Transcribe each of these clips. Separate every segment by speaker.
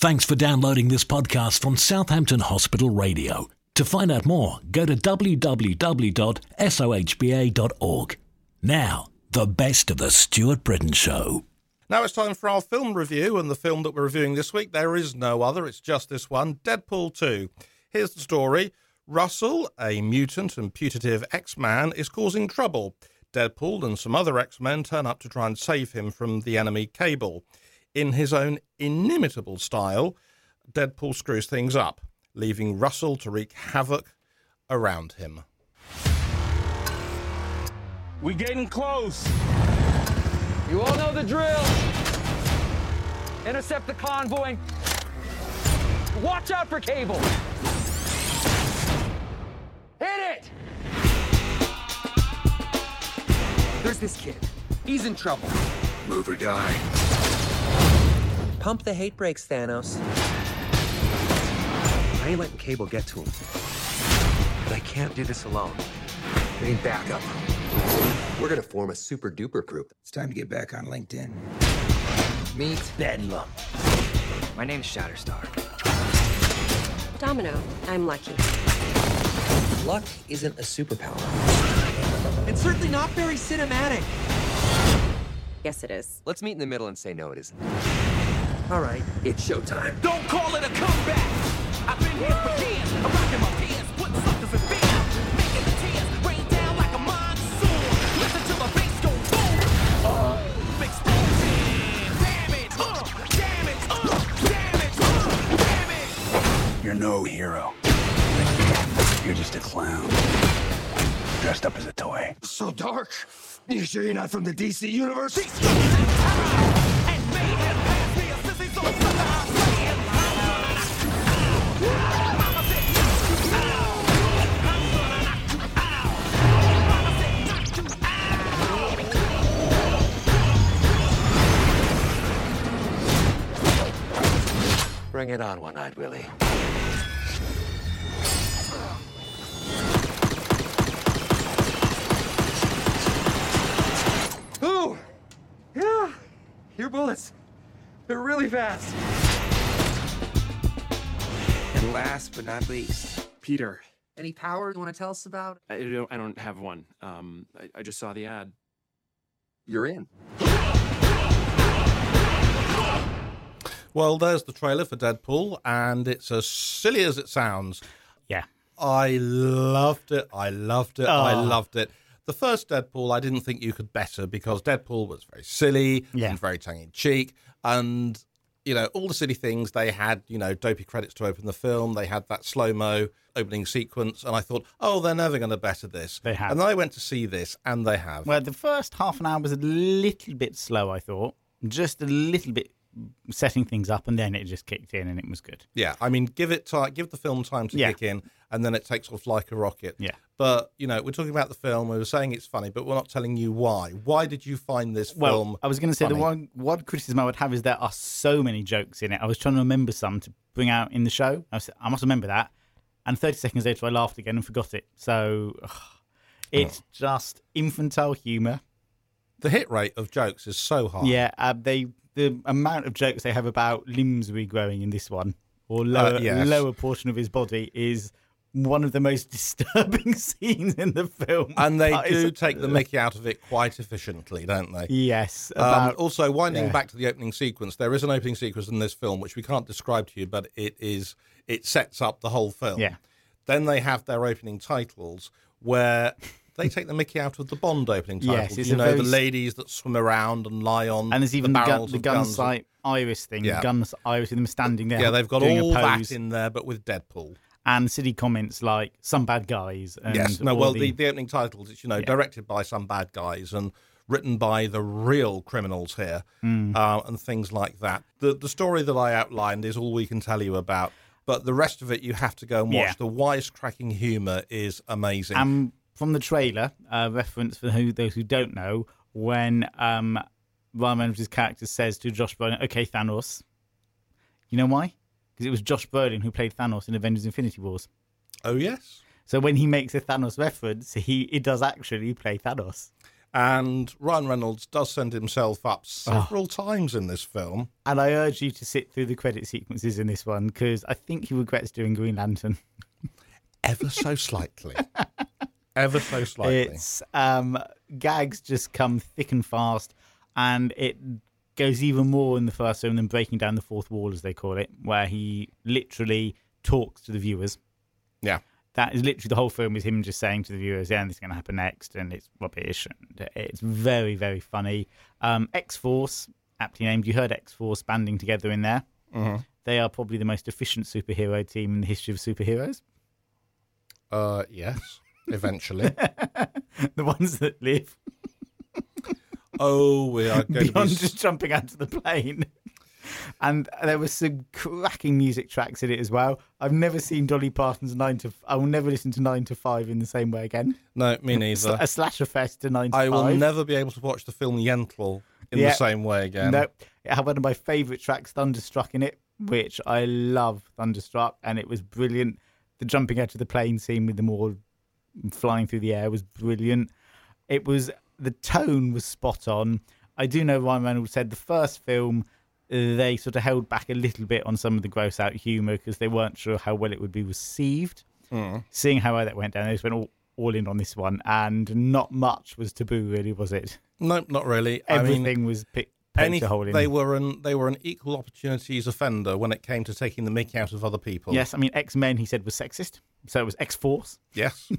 Speaker 1: Thanks for downloading this podcast from Southampton Hospital Radio. To find out more, go to www.sohba.org. Now, the best of the Stuart Britton Show.
Speaker 2: Now it's time for our film review, and the film that we're reviewing this week, there is no other, it's just this one, Deadpool 2. Here's the story. Russell, a mutant and putative X-Man, is causing trouble. Deadpool and some other X-Men turn up to try and save him from the enemy Cable. In his own inimitable style, Deadpool screws things up, leaving Russell to wreak havoc around him.
Speaker 3: We getting close.
Speaker 4: You all know the drill. Intercept the convoy. Watch out for Cable. Hit it!
Speaker 5: There's this kid. He's in trouble.
Speaker 6: Move or die.
Speaker 5: Pump the hate brakes, Thanos. I ain't letting Cable get to him. But I can't do this alone. I need backup. We're gonna form a super-duper group.
Speaker 6: It's time to get back on LinkedIn.
Speaker 5: Meet Bedlam. My name's Shatterstar.
Speaker 7: Domino, I'm Lucky.
Speaker 5: Luck isn't a superpower. It's certainly not very cinematic.
Speaker 7: Yes, it is.
Speaker 5: Let's meet in the middle and say no, it isn't. All right, it's showtime.
Speaker 3: Don't call it a comeback. I've been here for years. I'm rocking my pants, putting suckers in fear. Making the tears rain down like a monsoon. Listen to the bass go boom. Explosion. Damage. Damage. Damage.
Speaker 6: You're no hero. You're just a clown. Dressed up as a toy.
Speaker 5: So dark. You sure you're not from the DC universe?
Speaker 3: And may have passed me a sissy, so it's sucker I'm playing. Mama said knock you out. I'm gonna knock you out. Mama said knock you out.
Speaker 5: Bring it on, One-Eyed Willie. Ooh! Yeah! Your bullets. They're really fast.
Speaker 6: And last but not least,
Speaker 8: Peter.
Speaker 5: Any power you want to tell us about?
Speaker 8: I don't have one. I just saw the ad.
Speaker 5: You're in.
Speaker 2: Well, there's the trailer for Deadpool, and it's as silly as it sounds.
Speaker 9: Yeah.
Speaker 2: I loved it. I loved it. I loved it. The first Deadpool, I didn't think you could better because Deadpool was very silly and very tongue-in-cheek. And, you know, all the silly things, they had, you know, dopey credits to open the film. They had that slow-mo opening sequence. And I thought, oh, they're never going to better this.
Speaker 9: They have.
Speaker 2: And then I went to see this, and they have.
Speaker 9: Well, the first half an hour was a little bit slow, I thought. Just a little bit setting things up, and then it just kicked in, and it was good.
Speaker 2: Yeah, I mean, give the film time to kick in, and then it takes off like a rocket.
Speaker 9: Yeah.
Speaker 2: But, you know, we're talking about the film, we were saying it's funny, but we're not telling you why. Why did you find this film
Speaker 9: I was going to say,
Speaker 2: funny?
Speaker 9: the one criticism I would have is there are so many jokes in it. I was trying to remember some to bring out in the show. I must remember that. And 30 seconds later, I laughed again and forgot it. So it's just infantile humour.
Speaker 2: The hit rate of jokes is so high.
Speaker 9: Yeah, the amount of jokes they have about limbs regrowing in this one, or lower portion of his body, is one of the most disturbing scenes in the film.
Speaker 2: And they do take the mickey out of it quite efficiently, don't they?
Speaker 9: Yes.
Speaker 2: Also, winding back to the opening sequence, there is an opening sequence in this film which we can't describe to you, but it sets up the whole film.
Speaker 9: Yeah.
Speaker 2: Then they have their opening titles where they take the mickey out of the Bond opening titles.
Speaker 9: Yes,
Speaker 2: you know, the ladies that swim around and lie on
Speaker 9: and there's even
Speaker 2: the barrels
Speaker 9: the
Speaker 2: of
Speaker 9: gun
Speaker 2: guns.
Speaker 9: sight iris thing.
Speaker 2: Yeah.
Speaker 9: The gun iris with them standing there.
Speaker 2: Yeah, they've got
Speaker 9: doing
Speaker 2: all
Speaker 9: a pose.
Speaker 2: that in there, but with Deadpool.
Speaker 9: And silly comments like "some bad guys." And
Speaker 2: Yes, no.
Speaker 9: all
Speaker 2: Well, the opening titles, it's directed by some bad guys and written by the real criminals here, and things like that. The story that I outlined is all we can tell you about, but the rest of it you have to go and watch.
Speaker 9: Yeah.
Speaker 2: The wisecracking humour is amazing.
Speaker 9: From the trailer, reference for those who don't know, when Ryan Reynolds' character says to Josh Brolin, "Okay, Thanos," you know why? Because it was Josh Brolin who played Thanos in Avengers: Infinity Wars.
Speaker 2: Oh yes.
Speaker 9: So when he makes a Thanos reference, he does actually play Thanos.
Speaker 2: And Ryan Reynolds does send himself up several times in this film.
Speaker 9: And I urge you to sit through the credit sequences in this one, because I think he regrets doing Green Lantern.
Speaker 2: Ever so slightly. Ever so slightly.
Speaker 9: It's gags just come thick and fast, and it goes even more in the first film than breaking down the fourth wall, as they call it, where he literally talks to the viewers.
Speaker 2: Yeah.
Speaker 9: That is literally the whole film, is him just saying to the viewers, yeah, this is going to happen next, and it's rubbish. And it's very, very funny. X-Force, aptly named. You heard X-Force banding together in there.
Speaker 2: Mm-hmm.
Speaker 9: They are probably the most efficient superhero team in the history of superheroes.
Speaker 2: Yes, eventually.
Speaker 9: The ones that live.
Speaker 2: Oh, we are going
Speaker 9: Beyond
Speaker 2: to be...
Speaker 9: just jumping out of the plane. And there were some cracking music tracks in it as well. I've never seen Dolly Parton's I will never listen to 9 to 5 in the same way again.
Speaker 2: No, me neither.
Speaker 9: A slasher fest to 9 to 5.
Speaker 2: I will never be able to watch the film Yentl in the same way again.
Speaker 9: No, it had one of my favourite tracks, Thunderstruck, in it, which I love, Thunderstruck, and it was brilliant. The jumping out of the plane scene with them all flying through the air was brilliant. The tone was spot on. I do know Ryan Reynolds said the first film, they sort of held back a little bit on some of the gross out humour because they weren't sure how well it would be received. Seeing how well that went down, they just went all in on this one, and not much was taboo, really, was it?
Speaker 2: No, not really.
Speaker 9: Everything was picked a hole in.
Speaker 2: They were an equal opportunities offender when it came to taking the mickey out of other people.
Speaker 9: Yes, I mean, X-Men, he said, was sexist, so it was X-Force.
Speaker 2: Yes.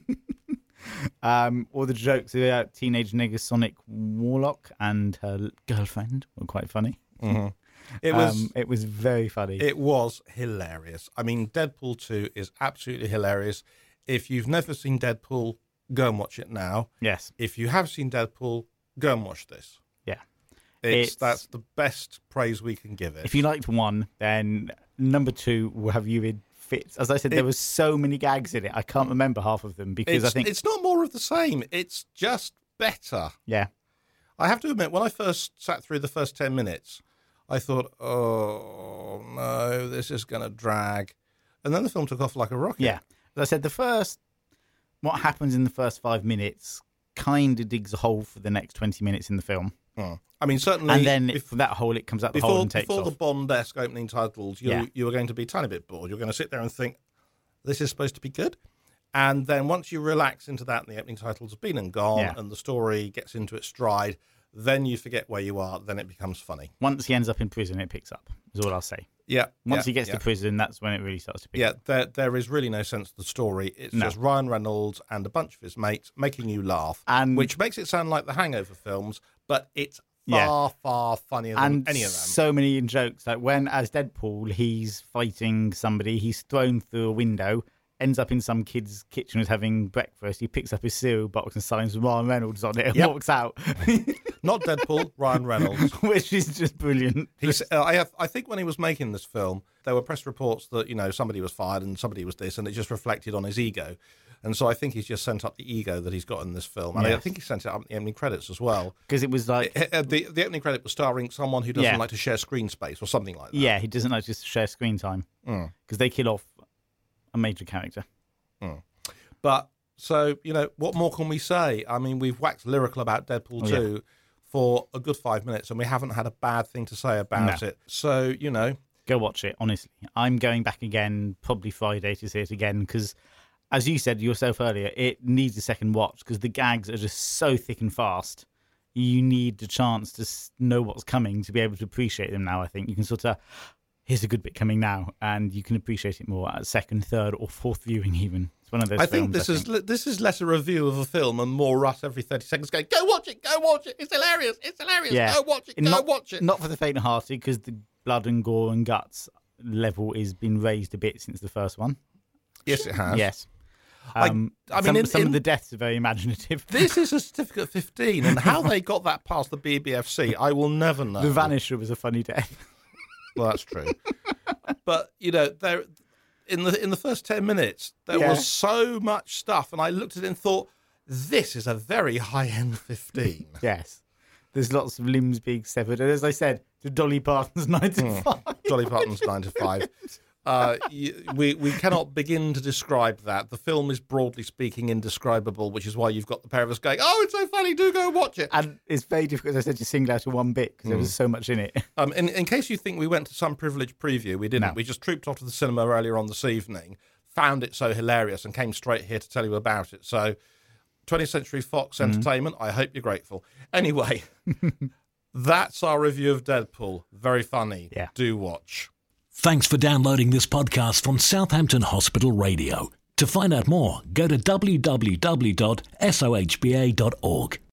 Speaker 9: All the jokes about teenage Negasonic Warlock and her girlfriend were quite funny.
Speaker 2: Mm-hmm.
Speaker 9: It was very funny.
Speaker 2: It was hilarious. I mean, Deadpool 2 is absolutely hilarious. If you've never seen Deadpool, go and watch it now.
Speaker 9: Yes.
Speaker 2: If you have seen Deadpool, go and watch this.
Speaker 9: Yeah.
Speaker 2: That's the best praise we can give it.
Speaker 9: If you liked 1, then number 2 will have you in fits. As I said, there were so many gags in it. I can't remember half of them because I think
Speaker 2: it's not more of the same. It's just better.
Speaker 9: Yeah.
Speaker 2: I have to admit, when I first sat through the first 10 minutes, I thought, oh, no, this is going to drag. And then the film took off like a rocket.
Speaker 9: Yeah. As I said, what happens in the first 5 minutes kind of digs a hole for the next 20 minutes in the film.
Speaker 2: I mean, certainly...
Speaker 9: And then from that hole, it comes out the hole and takes off.
Speaker 2: Before the Bond-esque opening titles, you were going to be a tiny bit bored. You're going to sit there and think, this is supposed to be good? And then once you relax into that and the opening titles have been and gone and the story gets into its stride, then you forget where you are, then it becomes funny.
Speaker 9: Once he ends up in prison, it picks up, is all I'll say.
Speaker 2: Yeah.
Speaker 9: Once he gets to prison, that's when it really starts to pick up.
Speaker 2: Yeah, there is really no sense to the story. It's just Ryan Reynolds and a bunch of his mates making you laugh, which makes it sound like the Hangover films, but it's far funnier than any of them.
Speaker 9: So many jokes. Like when, as Deadpool, he's fighting somebody, he's thrown through a window, ends up in some kid's kitchen who's having breakfast. He picks up his cereal box and signs Ryan Reynolds on it and walks out.
Speaker 2: Not Deadpool, Ryan Reynolds.
Speaker 9: Which is just brilliant.
Speaker 2: I think when he was making this film, there were press reports that, somebody was fired and somebody was this, and it just reflected on his ego. And so I think he's just sent up the ego that he's got in this film. And I think he sent it up in the opening credits as well.
Speaker 9: Because it was like...
Speaker 2: The opening credit was starring someone who doesn't like to share screen space or something like that.
Speaker 9: Yeah, he doesn't like to share screen time. Because they kill off a major character.
Speaker 2: But, so, what more can we say? I mean, we've waxed lyrical about Deadpool 2 for a good 5 minutes, and we haven't had a bad thing to say about it. So,
Speaker 9: Go watch it, honestly. I'm going back again, probably Friday, to see it again, because... As you said yourself earlier, it needs a second watch because the gags are just so thick and fast. You need the chance to know what's coming to be able to appreciate them now, I think. You can sort of, here's a good bit coming now, and you can appreciate it more at second, third, or fourth viewing even. It's one of those films,
Speaker 2: this is less a review of a film and more us every 30 seconds going, go watch it, it's hilarious, go watch it.
Speaker 9: Not for the faint-hearted, because the blood and gore and guts level has been raised a bit since the first one.
Speaker 2: Yes, it has.
Speaker 9: Yes. Some of the deaths are very imaginative.
Speaker 2: This is a certificate 15, and how they got that past the BBFC, I will never know.
Speaker 9: The Vanisher was a funny death.
Speaker 2: Well, that's true. But there in the first 10 minutes, there was so much stuff, and I looked at it and thought, this is a very high-end 15.
Speaker 9: Yes. There's lots of limbs being severed, and as I said, to Dolly Parton's 9 to 5.
Speaker 2: Dolly Parton's 9 to 5. We cannot begin to describe that. The film is, broadly speaking, indescribable, which is why you've got the pair of us going, oh, it's so funny, do go and watch it.
Speaker 9: And it's very difficult, as I said, to single out one bit because there was so much in it.
Speaker 2: In case you think we went to some privileged preview, we didn't.
Speaker 9: No.
Speaker 2: We just trooped off to the cinema earlier on this evening, found it so hilarious, and came straight here to tell you about it. So, 20th Century Fox Entertainment, I hope you're grateful. Anyway, that's our review of Deadpool. Very funny.
Speaker 9: Yeah.
Speaker 2: Do watch.
Speaker 1: Thanks for downloading this podcast from Southampton Hospital Radio. To find out more, go to www.sohba.org.